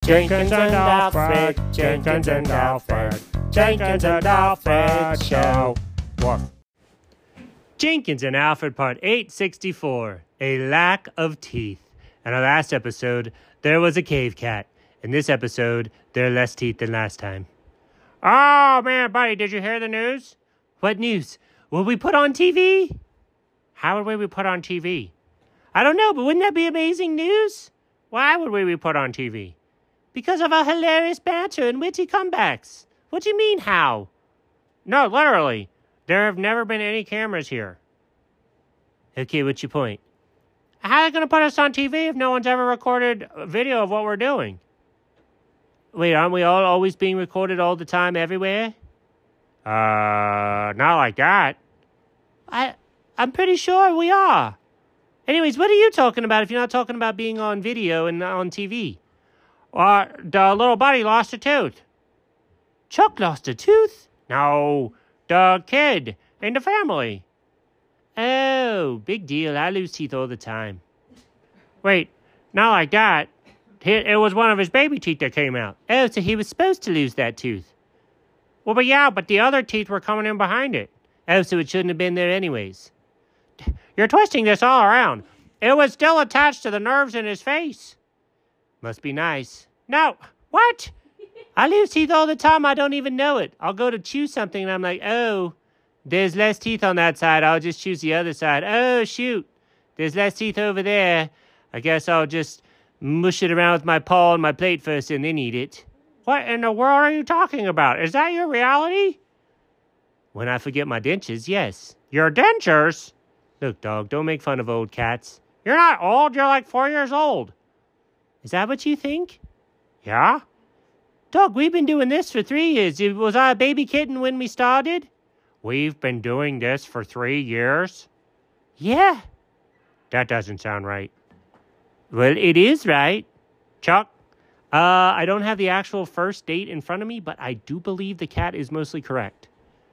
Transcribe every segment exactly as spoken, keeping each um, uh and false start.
Jenkins and Alfred, Jenkins and Alfred, Jenkins and Alfred Show. What? Jenkins and Alfred, part eight sixty-four, A Lack of Teeth. In our last episode, there was a cave cat. In this episode, there are less teeth than last time. Oh, man, buddy, did you hear the news? What news? Will we put on T V? How would we put on T V? I don't know, but wouldn't that be amazing news? Why would we be put on T V? Because of our hilarious banter and witty comebacks. What do you mean, how? No, literally. There have never been any cameras here. Okay, what's your point? How are they going to put us on T V if no one's ever recorded a video of what we're doing? Wait, aren't we all always being recorded all the time everywhere? Uh, not like that. I, I'm pretty sure we are. Anyways, what are you talking about if you're not talking about being on video and on T V? Uh, the little buddy lost a tooth. Chuck lost a tooth? No, the kid in the family. Oh, big deal. I lose teeth all the time. Wait, not like that. It was one of his baby teeth that came out. Oh, so he was supposed to lose that tooth. Well, but yeah, but the other teeth were coming in behind it. Oh, so it shouldn't have been there anyways. You're twisting this all around. It was still attached to the nerves in his face. Must be nice. No, what? I lose teeth all the time. I don't even know it. I'll go to chew something and I'm like, oh, there's less teeth on that side. I'll just choose the other side. Oh, shoot. There's less teeth over there. I guess I'll just mush it around with my paw and my plate first and then eat it. What in the world are you talking about? Is that your reality? When I forget my dentures, yes. Your dentures? Look, dog, don't make fun of old cats. You're not old. You're like four years old. Is that what you think? Yeah? Dog, we've been doing this for three years. Was I a baby kitten when we started? We've been doing this for three years? Yeah. That doesn't sound right. Well, it is right. Chuck, uh, I don't have the actual first date in front of me, but I do believe the cat is mostly correct.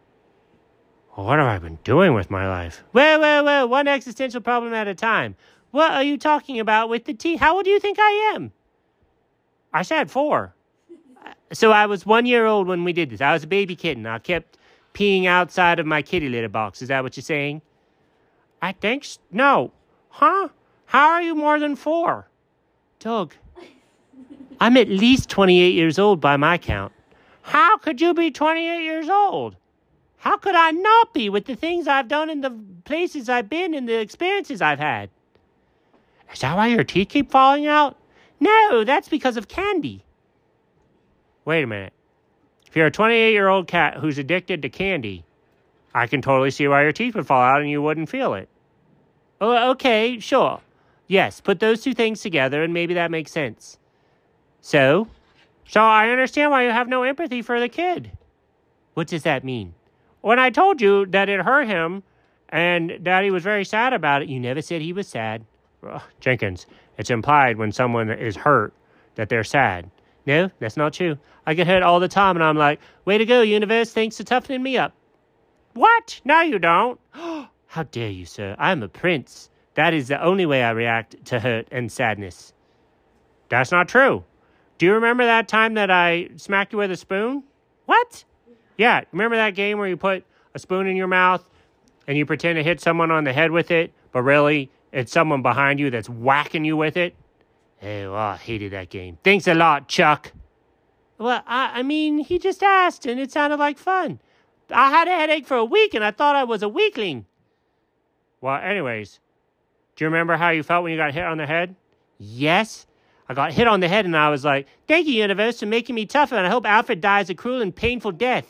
What have I been doing with my life? Well, well, well, one existential problem at a time. What are you talking about with the teeth? How old do you think I am? I said four. So I was one year old when we did this. I was a baby kitten. I kept peeing outside of my kitty litter box. Is that what you're saying? I think so. No. Huh? How are you more than four? Doug, I'm at least twenty-eight years old by my count. How could you be twenty-eight years old? How could I not be with the things I've done and the places I've been and the experiences I've had? Is that why your teeth keep falling out? No, that's because of candy. Wait a minute. If you're a twenty-eight-year-old cat who's addicted to candy, I can totally see why your teeth would fall out and you wouldn't feel it. Oh, okay, sure. Yes, put those two things together and maybe that makes sense. So? So I understand why you have no empathy for the kid. What does that mean? When I told you that it hurt him and that he was very sad about it, you never said he was sad. Ugh, Jenkins, it's implied when someone is hurt that they're sad. No, that's not true. I get hurt all the time and I'm like, way to go, universe, thanks for toughening me up. What? No, you don't. How dare you, sir? I'm a prince. That is the only way I react to hurt and sadness. That's not true. Do you remember that time that I smacked you with a spoon? What? Yeah, remember that game where you put a spoon in your mouth and you pretend to hit someone on the head with it, but really it's someone behind you that's whacking you with it? Oh, I hated that game. Thanks a lot, Chuck. Well, I, I mean, he just asked and it sounded like fun. I had a headache for a week and I thought I was a weakling. Well, anyways, do you remember how you felt when you got hit on the head? Yes. I got hit on the head and I was like, thank you, universe, for making me tougher and I hope Alfred dies a cruel and painful death.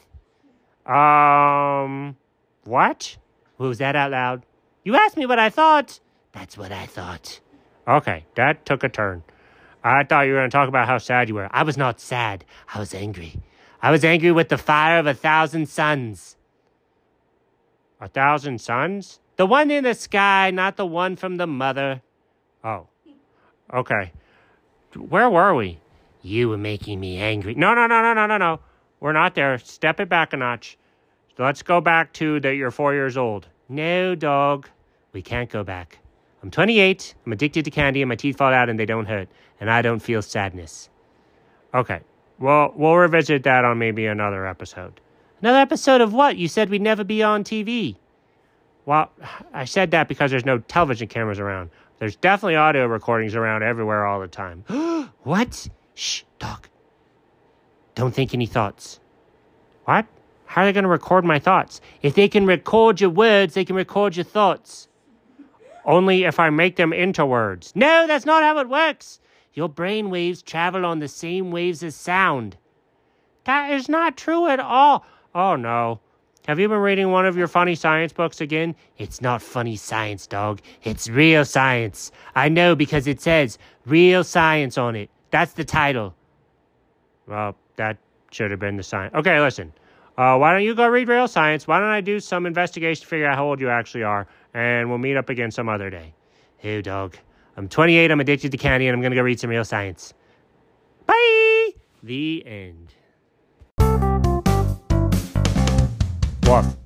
Um, what? What was that out loud? You asked me what I thought. That's what I thought. Okay, that took a turn. I thought you were going to talk about how sad you were. I was not sad. I was angry. I was angry with the fire of a thousand suns. A thousand suns? The one in the sky, not the one from the mother. Oh, okay. Where were we? You were making me angry. No, no, no, no, no, no, no. We're not there. Step it back a notch. Let's go back to that you're four years old. No, dog. We can't go back. I'm twenty-eight. I'm addicted to candy and my teeth fall out and they don't hurt. And I don't feel sadness. Okay. Well, we'll revisit that on maybe another episode. Another episode of what? You said we'd never be on T V. Well, I said that because there's no television cameras around. There's definitely audio recordings around everywhere all the time. What? Shh, dog. Don't think any thoughts. What? How are they going to record my thoughts? If they can record your words, they can record your thoughts. Only if I make them into words. No, that's not how it works. Your brain waves travel on the same waves as sound. That is not true at all. Oh, no. Have you been reading one of your funny science books again? It's not funny science, dog. It's real science. I know because it says real science on it. That's the title. Well, that should have been the science. Okay, listen. Uh, why don't you go read real science? Why don't I do some investigation to figure out how old you actually are? And we'll meet up again some other day. Hey, dog. I'm twenty-eight. I'm addicted to candy, and I'm going to go read some real science. Bye! The end. Woof.